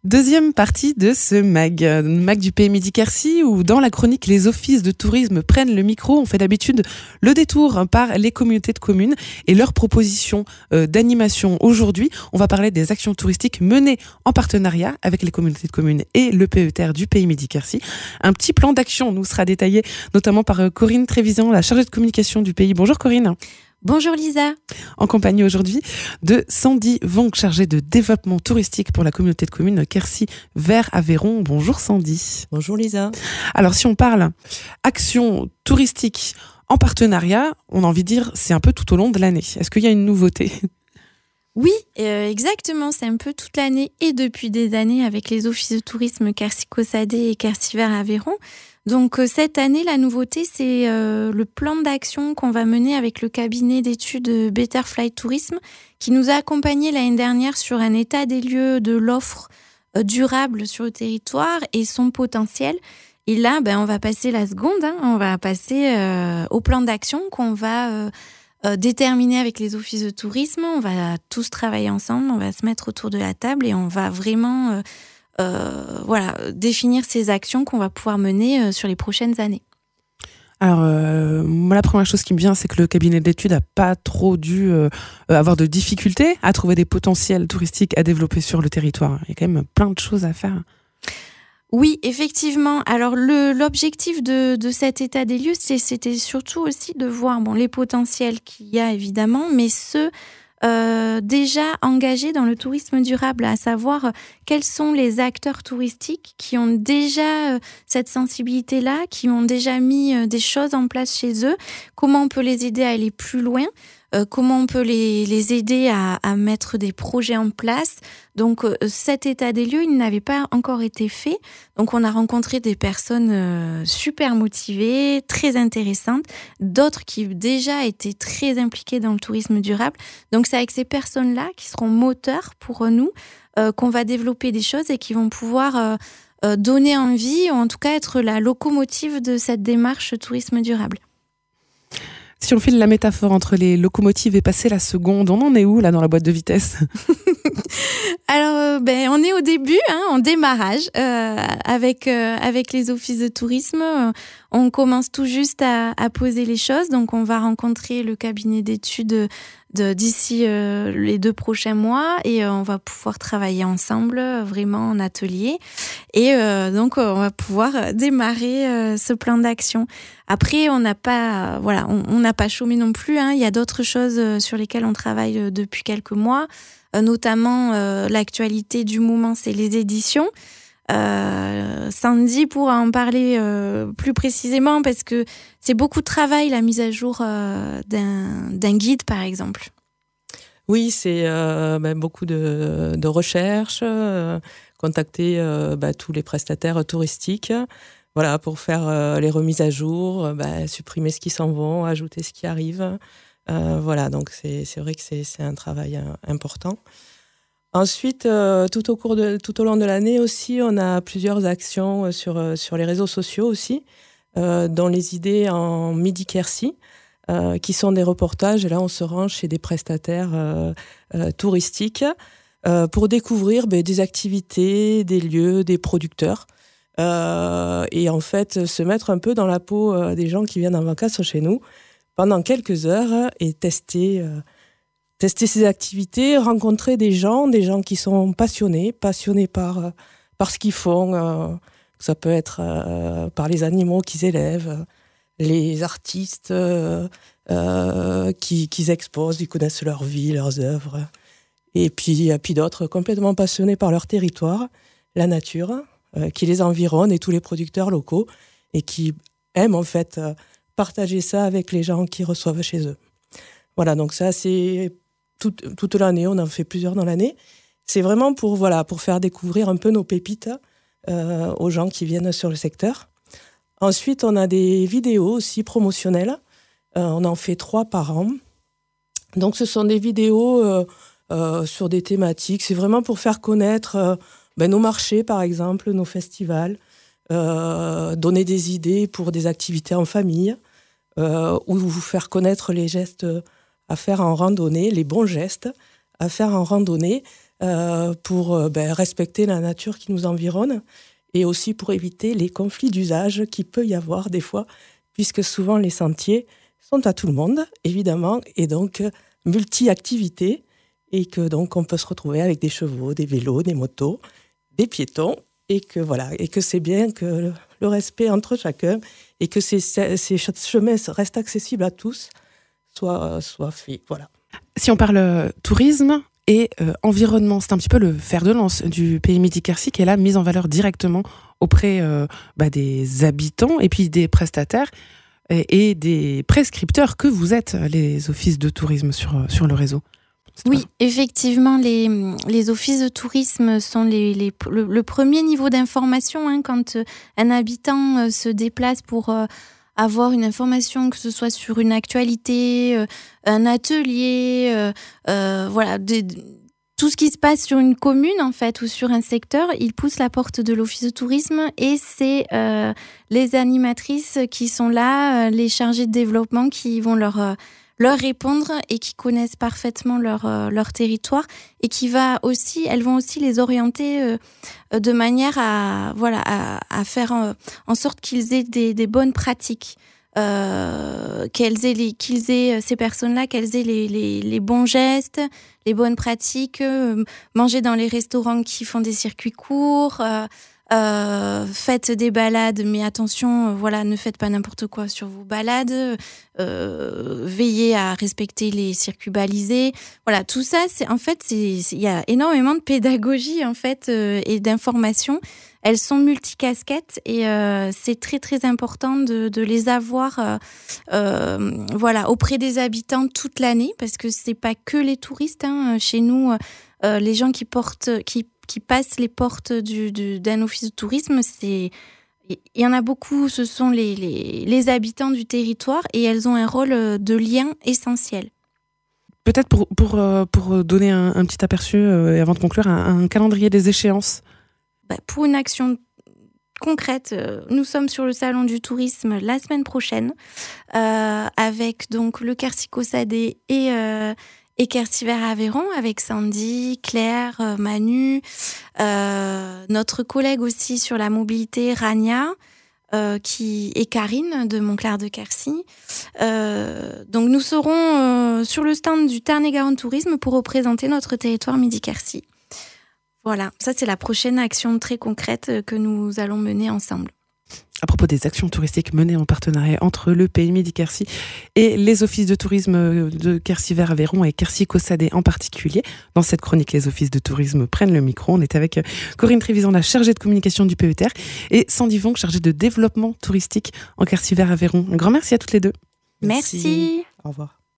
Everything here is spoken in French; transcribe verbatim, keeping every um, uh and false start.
Deuxième partie de ce mag, mag du Pays Midi-Quercy, où dans la chronique les offices de tourisme prennent le micro. On fait d'habitude le détour par les communautés de communes et leurs propositions euh, d'animation. Aujourd'hui, on va parler des actions touristiques menées en partenariat avec les communautés de communes et le P E T R du Pays Midi-Quercy. Un petit plan d'action nous sera détaillé notamment par euh, Corinne Trévisan, la chargée de communication du pays. Bonjour Corinne. Bonjour Lisa. En compagnie aujourd'hui de Sandy Vonk, chargée de développement touristique pour la communauté de communes Quercy Vert Aveyron. Bonjour Sandy. Bonjour Lisa. Alors si on parle action touristique en partenariat, on a envie de dire c'est un peu tout au long de l'année. Est-ce qu'il y a une nouveauté ? Oui, euh, exactement. C'est un peu toute l'année et depuis des années avec les offices de tourisme Quercy-Caussade et Quercy Vert Aveyron. Donc euh, cette année, la nouveauté, c'est euh, le plan d'action qu'on va mener avec le cabinet d'études Betterfly Tourisme qui nous a accompagnés l'année dernière sur un état des lieux de l'offre euh, durable sur le territoire et son potentiel. Et là, ben, on va passer la seconde, hein, on va passer euh, au plan d'action qu'on va euh, euh, déterminer avec les offices de tourisme. On va tous travailler ensemble, on va se mettre autour de la table et on va vraiment... Euh, Euh, voilà, définir ces actions qu'on va pouvoir mener euh, sur les prochaines années. Alors, euh, moi, la première chose qui me vient, c'est que le cabinet d'études n'a pas trop dû euh, avoir de difficultés à trouver des potentiels touristiques à développer sur le territoire. Il y a quand même plein de choses à faire. Oui, effectivement. Alors, le, l'objectif de, de cet état des lieux, c'est, c'était surtout aussi de voir bon, les potentiels qu'il y a, évidemment, mais ceux Euh, déjà engagés dans le tourisme durable, à savoir euh, quels sont les acteurs touristiques qui ont déjà euh, cette sensibilité-là, qui ont déjà mis euh, des choses en place chez eux, comment on peut les aider à aller plus loin, euh, comment on peut les, les aider à, à mettre des projets en place. Donc euh, cet état des lieux, il n'avait pas encore été fait. Donc on a rencontré des personnes euh, super motivées, très intéressantes, d'autres qui déjà étaient très impliquées dans le tourisme durable. Donc c'est avec ces personnes-là qui seront moteurs pour nous, euh, qu'on va développer des choses et qui vont pouvoir euh, euh, donner envie, ou en tout cas être la locomotive de cette démarche tourisme durable. Si on file la métaphore entre les locomotives et passer la seconde, on en est où là dans la boîte de vitesse ? Alors, euh, ben, on est au début, hein, en démarrage, euh, avec, euh, avec les offices de tourisme. Euh, on commence tout juste à, à poser les choses. Donc, on va rencontrer le cabinet d'études de, d'ici euh, les deux prochains mois et euh, on va pouvoir travailler ensemble, euh, vraiment en atelier. Et euh, donc, euh, on va pouvoir démarrer euh, ce plan d'action. Après, on n'a pas, euh, voilà, on, on n'a pas chômé non plus, hein. Il y a d'autres choses euh, sur lesquelles on travaille euh, depuis quelques mois. Euh, notamment euh, l'actualité du moment, c'est les éditions. Euh, Sandy pourra en parler euh, plus précisément parce que c'est beaucoup de travail, la mise à jour euh, d'un, d'un guide, par exemple. Oui, c'est euh, ben, beaucoup de, de recherches, euh, contacter euh, ben, tous les prestataires touristiques, voilà, pour faire euh, les remises à jour, ben, supprimer ce qui s'en va, ajouter ce qui arrive. Euh, voilà, donc c'est, c'est vrai que c'est, c'est un travail euh, important. Ensuite, euh, tout au cours de, tout au long de l'année aussi, on a plusieurs actions sur, sur les réseaux sociaux aussi, euh, dont les idées en Midi-Quercy, euh, qui sont des reportages. Et là, on se rend chez des prestataires euh, euh, touristiques euh, pour découvrir ben, des activités, des lieux, des producteurs. Euh, et en fait, se mettre un peu dans la peau euh, des gens qui viennent en vacances chez nous pendant quelques heures et tester, euh, tester ces activités, rencontrer des gens, des gens qui sont passionnés, passionnés par, euh, par ce qu'ils font. Euh, ça peut être euh, par les animaux qu'ils élèvent, les artistes euh, euh, qui, qui exposent, ils connaissent leur vie, leurs œuvres. Et puis, puis d'autres complètement passionnés par leur territoire, la nature, euh, qui les environne et tous les producteurs locaux et qui aiment en fait... Euh, partager ça avec les gens qui reçoivent chez eux. Voilà, donc ça, c'est toute, toute l'année, on en fait plusieurs dans l'année. C'est vraiment pour, voilà, pour faire découvrir un peu nos pépites euh, aux gens qui viennent sur le secteur. Ensuite, on a des vidéos aussi promotionnelles. Euh, on en fait trois par an. Donc, ce sont des vidéos euh, euh, sur des thématiques. C'est vraiment pour faire connaître euh, ben, nos marchés, par exemple, nos festivals, euh, donner des idées pour des activités en famille, Euh, ou vous faire connaître les gestes à faire en randonnée, les bons gestes à faire en randonnée, euh, pour euh, ben, respecter la nature qui nous environne et aussi pour éviter les conflits d'usage qu'il peut y avoir des fois, puisque souvent les sentiers sont à tout le monde, évidemment, et donc euh, multi-activités, et que donc on peut se retrouver avec des chevaux, des vélos, des motos, des piétons, et que voilà, et que c'est bien que le respect entre chacun et que ces, ces chemins restent accessibles à tous soit, soit fait. Voilà. Si on parle euh, tourisme et euh, environnement, c'est un petit peu le fer de lance du Pays Midi-Quercy qui est là, mise en valeur directement auprès euh, bah, des habitants et puis des prestataires et, et des prescripteurs que vous êtes, les offices de tourisme sur, sur le réseau. Oui, effectivement, les, les offices de tourisme sont les, les, le, le premier niveau d'information hein, quand un habitant euh, se déplace pour euh, avoir une information, que ce soit sur une actualité, euh, un atelier, euh, euh, voilà, des, tout ce qui se passe sur une commune en fait ou sur un secteur, il pousse la porte de l'office de tourisme et c'est euh, les animatrices qui sont là, euh, les chargés de développement qui vont leur... Euh, leur répondre et qui connaissent parfaitement leur, euh, leur territoire et qui va aussi, elles vont aussi les orienter euh, de manière à, voilà, à, à faire euh, en sorte qu'ils aient des, des bonnes pratiques, euh, qu'elles aient les, qu'ils aient, ces personnes-là, qu'elles aient les, les, les bons gestes, les bonnes pratiques, euh, manger dans les restaurants qui font des circuits courts, euh, Euh, faites des balades, mais attention, euh, voilà, ne faites pas n'importe quoi sur vos balades. Euh, veillez à respecter les circuits balisés. Voilà, tout ça, c'est en fait, c'est il y a énormément de pédagogie en fait euh, et d'informations. Elles sont multicasquettes et euh, c'est très très important de, de les avoir, euh, euh, voilà, auprès des habitants toute l'année parce que c'est pas que les touristes. Hein, chez nous, euh, les gens qui portent, qui qui passent les portes du, du, d'un office de tourisme, c'est... il y en a beaucoup, ce sont les, les, les habitants du territoire et elles ont un rôle de lien essentiel. Peut-être pour, pour, pour donner un, un petit aperçu et avant de conclure, un, un calendrier des échéances. Bah, pour une action concrète, nous sommes sur le salon du tourisme la semaine prochaine euh, avec donc le Quercy Cossadet et... Euh, et Quercy Vert Aveyron avec Sandy, Claire, Manu, euh, notre collègue aussi sur la mobilité, Rania, euh, qui, et Karine de Montclair de Quercy. Euh, donc nous serons euh, sur le stand du Tarn-et-Garonne Tourisme pour représenter notre territoire Midi-Quercy. Voilà, ça c'est la prochaine action très concrète que nous allons mener ensemble. À propos des actions touristiques menées en partenariat entre le Pays Midi-Quercy et les offices de tourisme de Quercy Vert Aveyron et Quercy Cossadet en particulier. Dans cette chronique, les offices de tourisme prennent le micro. On est avec Corinne Trévisan, la chargée de communication du P E T R, et Sandy Vonck, chargée de développement touristique en Quercy Vert Aveyron. Un grand merci à toutes les deux. Merci. Merci. Au revoir.